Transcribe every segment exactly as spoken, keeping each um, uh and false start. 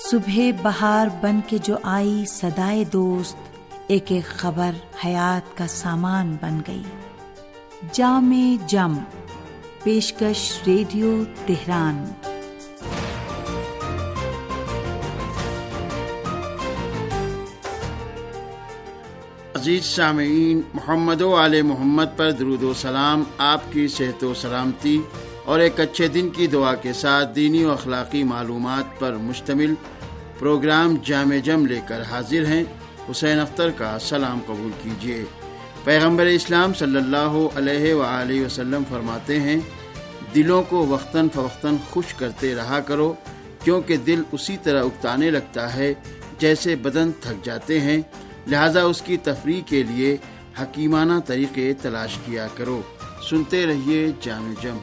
صبح بہار بن کے جو آئی صدائے دوست، ایک ایک خبر حیات کا سامان بن گئی۔ جام جم، پیشکش ریڈیو تہران۔ عزیز سامعین، محمد و آل محمد پر درود و سلام آپ کی صحت و سلامتی اور ایک اچھے دن کی دعا کے ساتھ دینی و اخلاقی معلومات پر مشتمل پروگرام جام جم لے کر حاضر ہیں۔ حسین اختر کا سلام قبول کیجیے۔ پیغمبر اسلام صلی اللہ علیہ وآلہ وسلم فرماتے ہیں، دلوں کو وقتاً فوقتاً خوش کرتے رہا کرو، کیونکہ دل اسی طرح اکتانے لگتا ہے جیسے بدن تھک جاتے ہیں، لہذا اس کی تفریح کے لیے حکیمانہ طریقے تلاش کیا کرو۔ سنتے رہیے جام جم۔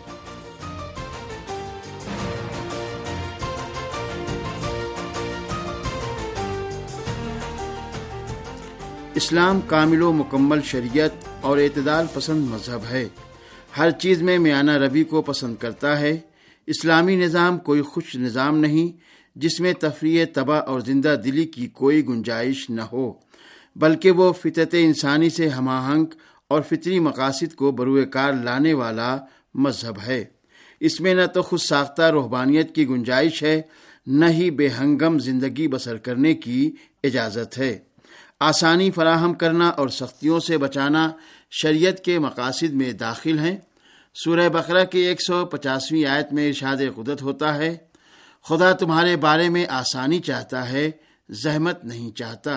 اسلام کامل و مکمل شریعت اور اعتدال پسند مذہب ہے، ہر چیز میں میانہ روی کو پسند کرتا ہے۔ اسلامی نظام کوئی خوش نظام نہیں جس میں تفریح طبع اور زندہ دلی کی کوئی گنجائش نہ ہو، بلکہ وہ فطرت انسانی سے ہم آہنگ اور فطری مقاصد کو بروئے کار لانے والا مذہب ہے۔ اس میں نہ تو خود ساختہ روحانیت کی گنجائش ہے، نہ ہی بے ہنگم زندگی بسر کرنے کی اجازت ہے۔ آسانی فراہم کرنا اور سختیوں سے بچانا شریعت کے مقاصد میں داخل ہیں۔ سورہ بقرہ کی ایک سو پچاسویں آیت میں ارشاد قدرت ہوتا ہے، خدا تمہارے بارے میں آسانی چاہتا ہے، زحمت نہیں چاہتا۔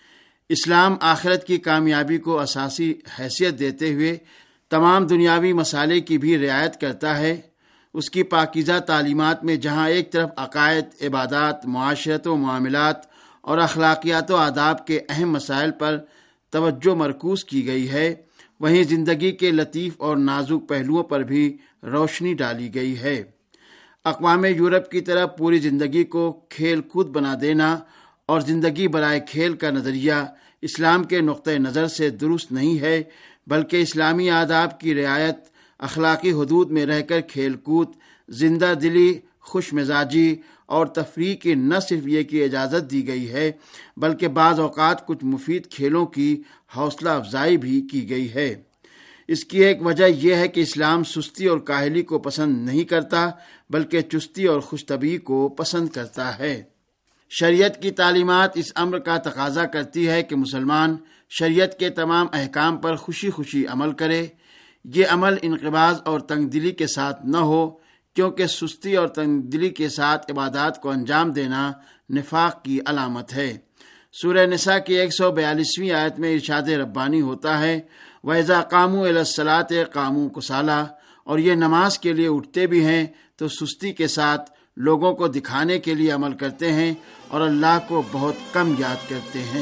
اسلام آخرت کی کامیابی کو اساسی حیثیت دیتے ہوئے تمام دنیاوی مسائل کی بھی رعایت کرتا ہے۔ اس کی پاکیزہ تعلیمات میں جہاں ایک طرف عقائد، عبادات، معاشرت و معاملات اور اخلاقیات و آداب کے اہم مسائل پر توجہ مرکوز کی گئی ہے، وہیں زندگی کے لطیف اور نازک پہلوؤں پر بھی روشنی ڈالی گئی ہے۔ اقوام یورپ کی طرح پوری زندگی کو کھیل کود بنا دینا اور زندگی برائے کھیل کا نظریہ اسلام کے نقطۂ نظر سے درست نہیں ہے، بلکہ اسلامی آداب کی رعایت، اخلاقی حدود میں رہ کر کھیل کود، زندہ دلی، خوش مزاجی اور تفریح کی نہ صرف یہ کی اجازت دی گئی ہے، بلکہ بعض اوقات کچھ مفید کھیلوں کی حوصلہ افزائی بھی کی گئی ہے۔ اس کی ایک وجہ یہ ہے کہ اسلام سستی اور کاہلی کو پسند نہیں کرتا، بلکہ چستی اور خوش طبعی کو پسند کرتا ہے۔ شریعت کی تعلیمات اس امر کا تقاضا کرتی ہے کہ مسلمان شریعت کے تمام احکام پر خوشی خوشی عمل کرے۔ یہ عمل انقباض اور تنگ دلی کے ساتھ نہ ہو، کیونکہ سستی اور تنگ دلی کے ساتھ عبادات کو انجام دینا نفاق کی علامت ہے۔ سورہ نساء کی ایک سو بیالیسویں آیت میں ارشاد ربانی ہوتا ہے، وَإِذَا قَامُوا إِلَى الصَّلَاةِ قَامُوا كُسَالَىٰ، اور یہ نماز کے لیے اٹھتے بھی ہیں تو سستی کے ساتھ لوگوں کو دکھانے کے لیے عمل کرتے ہیں اور اللہ کو بہت کم یاد کرتے ہیں۔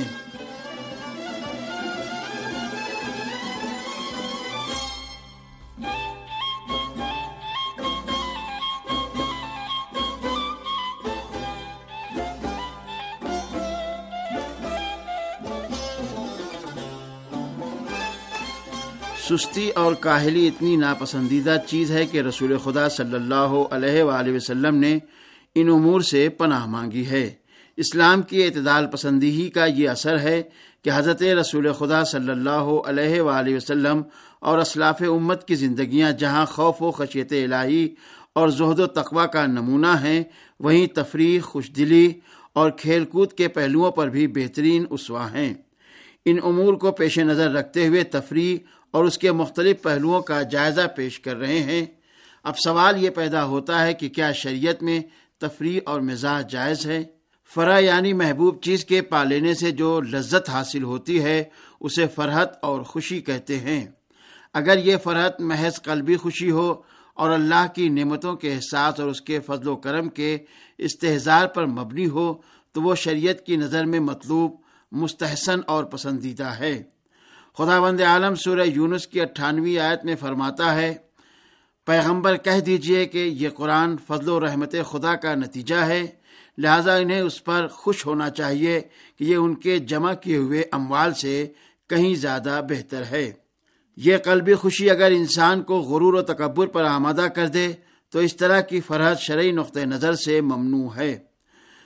سستی اور کاہلی اتنی ناپسندیدہ چیز ہے کہ رسول خدا صلی اللہ علیہ وآلہ وسلم نے ان امور سے پناہ مانگی ہے۔ اسلام کی اعتدال پسندی ہی کا یہ اثر ہے کہ حضرت رسول خدا صلی اللہ علیہ وآلہ وسلم اور اسلاف امت کی زندگیاں جہاں خوف و خشیت الہی اور زہد و تقوی کا نمونہ ہیں، وہیں تفریح، خوش دلی اور کھیل کود کے پہلوؤں پر بھی بہترین اسوہ ہیں۔ ان امور کو پیش نظر رکھتے ہوئے تفریح اور اس کے مختلف پہلوؤں کا جائزہ پیش کر رہے ہیں۔ اب سوال یہ پیدا ہوتا ہے کہ کیا شریعت میں تفریح اور مزاح جائز ہے؟ فرح یعنی محبوب چیز کے پا لینے سے جو لذت حاصل ہوتی ہے اسے فرحت اور خوشی کہتے ہیں۔ اگر یہ فرحت محض قلبی خوشی ہو اور اللہ کی نعمتوں کے احساس اور اس کے فضل و کرم کے استحضار پر مبنی ہو تو وہ شریعت کی نظر میں مطلوب، مستحسن اور پسندیدہ ہے۔ خداوند عالم سورہ یونس کی اٹھانویں آیت میں فرماتا ہے، پیغمبر کہہ دیجئے کہ یہ قرآن فضل و رحمت خدا کا نتیجہ ہے، لہٰذا انہیں اس پر خوش ہونا چاہیے کہ یہ ان کے جمع کیے ہوئے اموال سے کہیں زیادہ بہتر ہے۔ یہ قلبی خوشی اگر انسان کو غرور و تکبر پر آمادہ کر دے تو اس طرح کی فرحت شرعی نقطہ نظر سے ممنوع ہے۔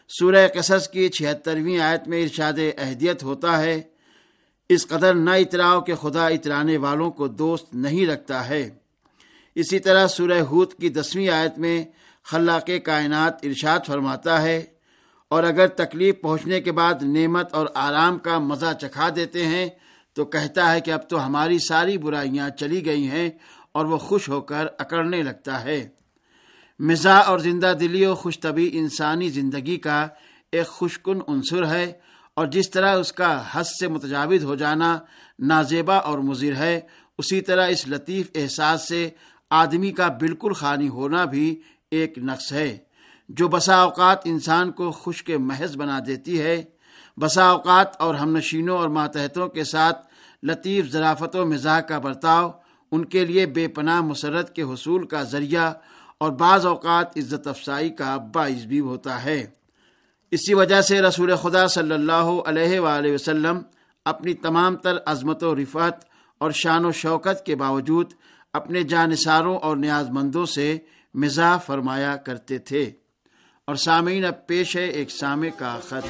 سورہ قصص کی چھہترویں آیت میں ارشاد اہدیت ہوتا ہے، اس قدر نہ اتراؤ کہ خدا اترانے والوں کو دوست نہیں رکھتا ہے۔ اسی طرح سورہ ہود کی دسویں آیت میں خلاق کائنات ارشاد فرماتا ہے، اور اگر تکلیف پہنچنے کے بعد نعمت اور آرام کا مزہ چکھا دیتے ہیں تو کہتا ہے کہ اب تو ہماری ساری برائیاں چلی گئی ہیں، اور وہ خوش ہو کر اکڑنے لگتا ہے۔ مزاح اور زندہ دلی و خوش طبعی انسانی زندگی کا ایک خوشکن عنصر ہے، اور جس طرح اس کا حد سے متجاوز ہو جانا نازیبا اور مضر ہے، اسی طرح اس لطیف احساس سے آدمی کا بالکل خالی ہونا بھی ایک نقص ہے، جو بسا اوقات انسان کو خوش کے محض بنا دیتی ہے۔ بسا اوقات اور ہمنشینوں اور ماتحتوں کے ساتھ لطیف ظرافت و مزاح کا برتاؤ ان کے لیے بے پناہ مسرت کے حصول کا ذریعہ اور بعض اوقات عزت افزائی کا باعث بھی ہوتا ہے۔ اسی وجہ سے رسول خدا صلی اللہ علیہ وآلہ وسلم اپنی تمام تر عظمت و رفعت اور شان و شوکت کے باوجود اپنے جانثاروں اور نیاز مندوں سے مزاح فرمایا کرتے تھے۔ اور سامعین، اب پیش ہے ایک سامع کا خط۔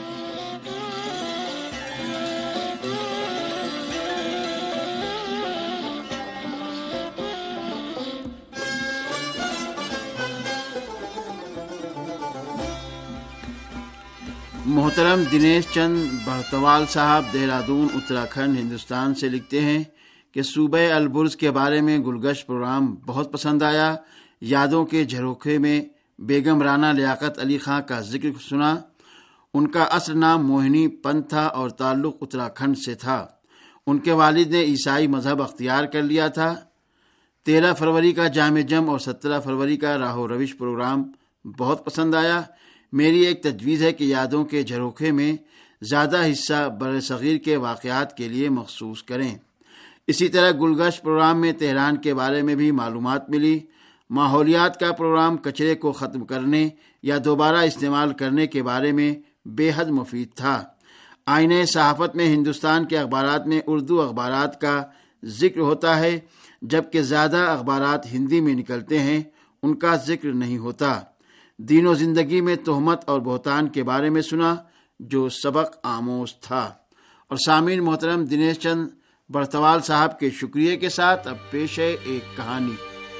محترم دنیش چند بڑھتوال صاحب دہرادون اتراکھنڈ ہندوستان سے لکھتے ہیں کہ صوبہ البرز کے بارے میں گلگشت پروگرام بہت پسند آیا۔ یادوں کے جھروکے میں بیگم رانا لیاقت علی خان کا ذکر سنا۔ ان کا اصل نام موہنی پنت تھا اور تعلق اتراکھنڈ سے تھا۔ ان کے والد نے عیسائی مذہب اختیار کر لیا تھا۔ تیرہ فروری کا جامع جم اور سترہ فروری کا راہ و روش پروگرام بہت پسند آیا۔ میری ایک تجویز ہے کہ یادوں کے جھروکے میں زیادہ حصہ بر صغیر کے واقعات کے لیے مخصوص کریں۔ اسی طرح گلگشت پروگرام میں تہران کے بارے میں بھی معلومات ملی۔ ماحولیات کا پروگرام کچرے کو ختم کرنے یا دوبارہ استعمال کرنے کے بارے میں بے حد مفید تھا۔ آئینہ صحافت میں ہندوستان کے اخبارات میں اردو اخبارات کا ذکر ہوتا ہے، جبکہ زیادہ اخبارات ہندی میں نکلتے ہیں، ان کا ذکر نہیں ہوتا۔ دین و زندگی میں تہمت اور بہتان کے بارے میں سنا، جو سبق آموز تھا۔ اور سامعین محترم دنیش چند بڑھتوال صاحب کے شکریہ کے ساتھ اب پیش ہے ایک کہانی۔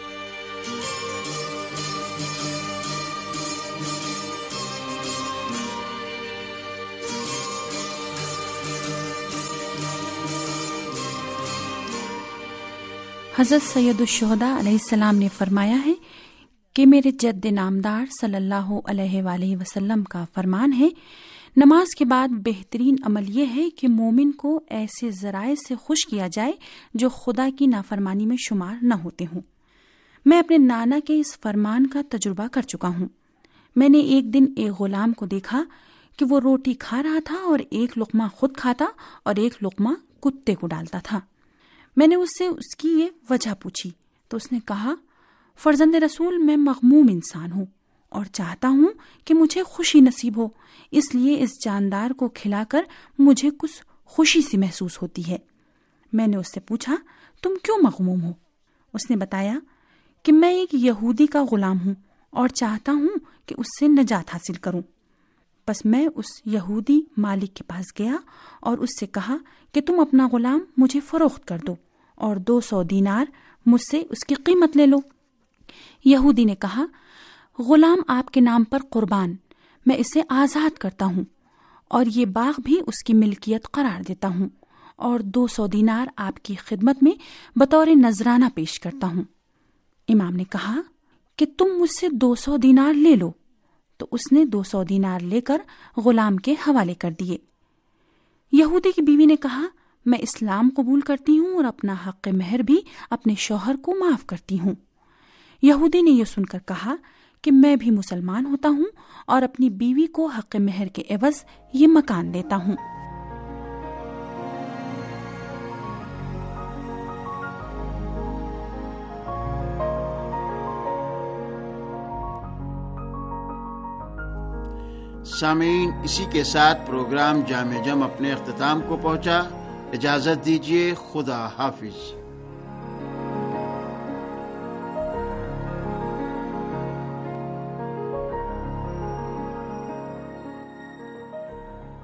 حضرت سید الشہداء علیہ السلام نے فرمایا ہے کہ میرے جد نامدار صلی اللہ علیہ وآلہ وسلم کا فرمان ہے، نماز کے بعد بہترین عمل یہ ہے کہ مومن کو ایسے ذرائع سے خوش کیا جائے جو خدا کی نافرمانی میں شمار نہ ہوتے ہوں۔ میں اپنے نانا کے اس فرمان کا تجربہ کر چکا ہوں۔ میں نے ایک دن ایک غلام کو دیکھا کہ وہ روٹی کھا رہا تھا اور ایک لقمہ خود کھاتا اور ایک لقمہ کتے کو ڈالتا تھا۔ میں نے اس سے اس کی یہ وجہ پوچھی تو اس نے کہا، فرزند رسول، میں مغموم انسان ہوں اور چاہتا ہوں کہ مجھے خوشی نصیب ہو، اس لیے اس جاندار کو کھلا کر مجھے کچھ خوشی سی محسوس ہوتی ہے۔ میں نے اس سے پوچھا، تم کیوں مغموم ہو؟ اس نے بتایا کہ میں ایک یہودی کا غلام ہوں اور چاہتا ہوں کہ اس سے نجات حاصل کروں۔ بس میں اس یہودی مالک کے پاس گیا اور اس سے کہا کہ تم اپنا غلام مجھے فروخت کر دو اور دو سو دینار مجھ سے اس کی قیمت لے لو۔ یہودی نے کہا، غلام آپ کے نام پر قربان، میں اسے آزاد کرتا ہوں اور یہ باغ بھی اس کی ملکیت قرار دیتا ہوں اور دو سو دینار آپ کی خدمت میں بطور نذرانہ پیش کرتا ہوں۔ امام نے کہا کہ تم مجھ سے دو سو دینار لے لو، تو اس نے دو سو دینار لے کر غلام کے حوالے کر دیے۔ یہودی کی بیوی نے کہا، میں اسلام قبول کرتی ہوں اور اپنا حق مہر بھی اپنے شوہر کو معاف کرتی ہوں۔ یہودی نے یہ سن کر کہا کہ میں بھی مسلمان ہوتا ہوں اور اپنی بیوی کو حق مہر کے عوض یہ مکان دیتا ہوں۔ سامعین، اسی کے ساتھ پروگرام جامع جم اپنے اختتام کو پہنچا۔ اجازت دیجیے، خدا حافظ۔